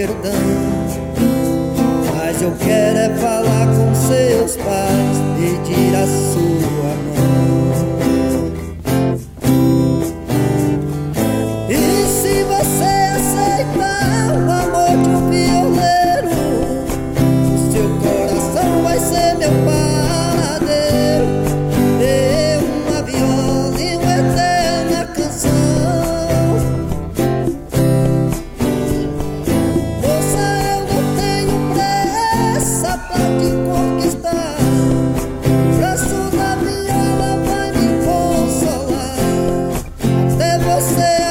perdão. Mas eu quero é falar com seus pais, pedir a sua mão. E se você aceitar o amor de um violeiro, o seu coração vai ser meu paradeiro. Dê uma viola e uma eterna canção. Moça, eu não tenho pressa pra te conquistar. O braço da viola vai me consolar até você